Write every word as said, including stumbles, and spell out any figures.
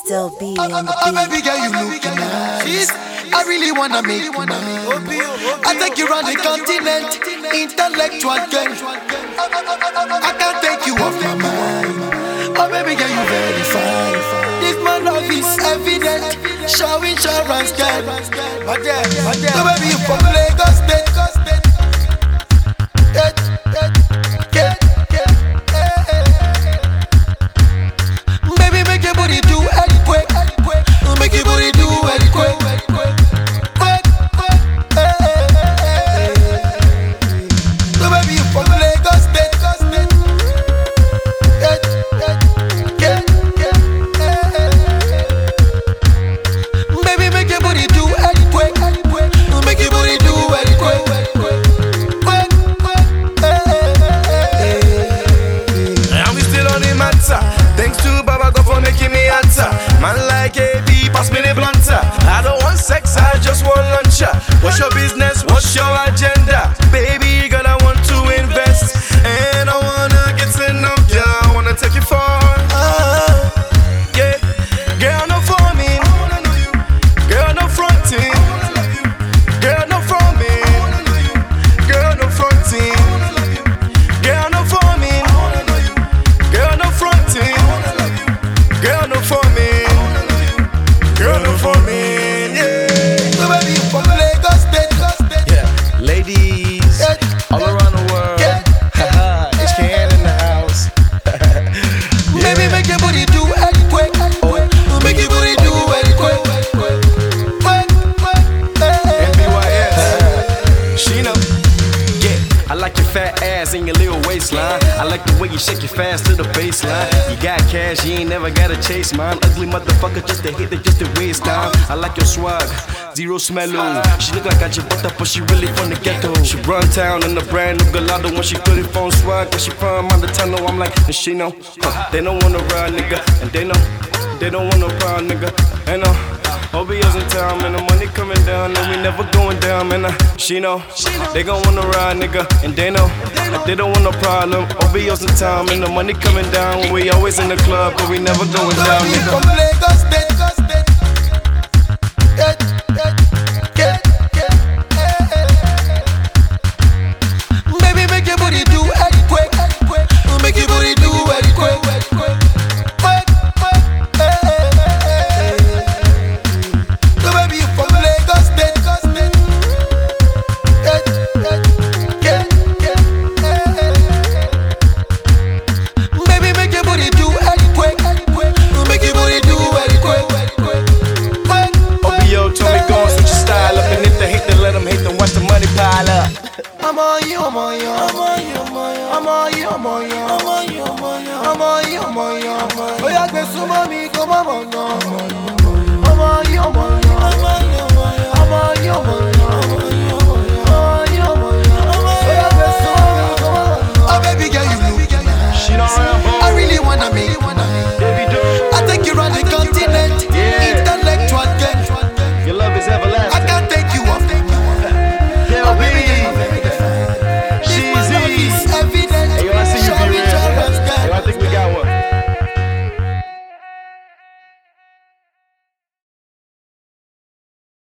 Still be Oh, on the oh, oh, beat. baby girl, you looking nice. I really wanna make you mine. I take you round the continent, intellectual girl. I can't take you off my mind. Oh, baby girl, you very fine. This my love is evident. Show insurance, girl. But yeah, but yeah. So baby, you from Lagos State. Yeah, yeah, yeah, yeah, yeah. Baby, make your booty do earthquake. Make your booty do earthquake. So baby, you from Lagos State. Yeah, yeah, yeah, yeah. Baby, make your booty do earthquake. Make your booty do earthquake. And we still on the matter. Thanks to Baba God for making me answer. Man like A B, pass me the blunter. I don't want sex, I just want luncher. What's your business? What's your agenda? Baby girl, I want to invest. And I wanna get to know ya. I wanna take you far. Uh, yeah, girl, no forming. Girl, no fronting. Girl, no forming. Girl, no fronting. Girl, no forming. Girl, no fronting. Girl, no forming. Girl, no forming. Yeah. So baby, you from Lagos State. Yeah. Ladies all around the world. Haha, H K N in the house. Baby, make your booty do earthquake. Make your booty do earthquake. M B Y S. She know. Yeah, I like your fat ass and your little waistline. I like the way you shake it fast to the baseline. You got cash, you ain't never gotta chase mine. Ugly motherfucker, just to hit it, just to waste time. I like your swag, zero smello. She look like a chibata, but she really from the ghetto. She run town in the brand new Gallardo when she put it on swag. But she from out the tunnel, I'm like, and she know. Huh, they don't wanna ride, nigga, and they know. They don't wanna ride, nigga, and know. O B O's in town, man, the money coming down, and we never going down, man. uh, She know, they gon' wanna ride, nigga, and they know, that they don't want no problem. O B O's in town, man, the money coming down, we always in the club, but we never going down, Baby, nigga. from Lagos State. Yeah, yeah, yeah, yeah. Baby, make your booty do earthquake. Make your booty do earthquake. So baby, you from Lagos State. Yeah, yeah, yeah, yeah. Baby, make your booty do earthquake. Make your booty do earthquake. O B O told me go and switch your style up, and if they hate, then let them hate, then watch the money pile up. I'm on you, I'm on you, I'm on you, I'm on you, I'm on you, I'm on you, I'm on you, I'm on you, I'm on you, I'm on you. Oh yeah, get some money, come on, no.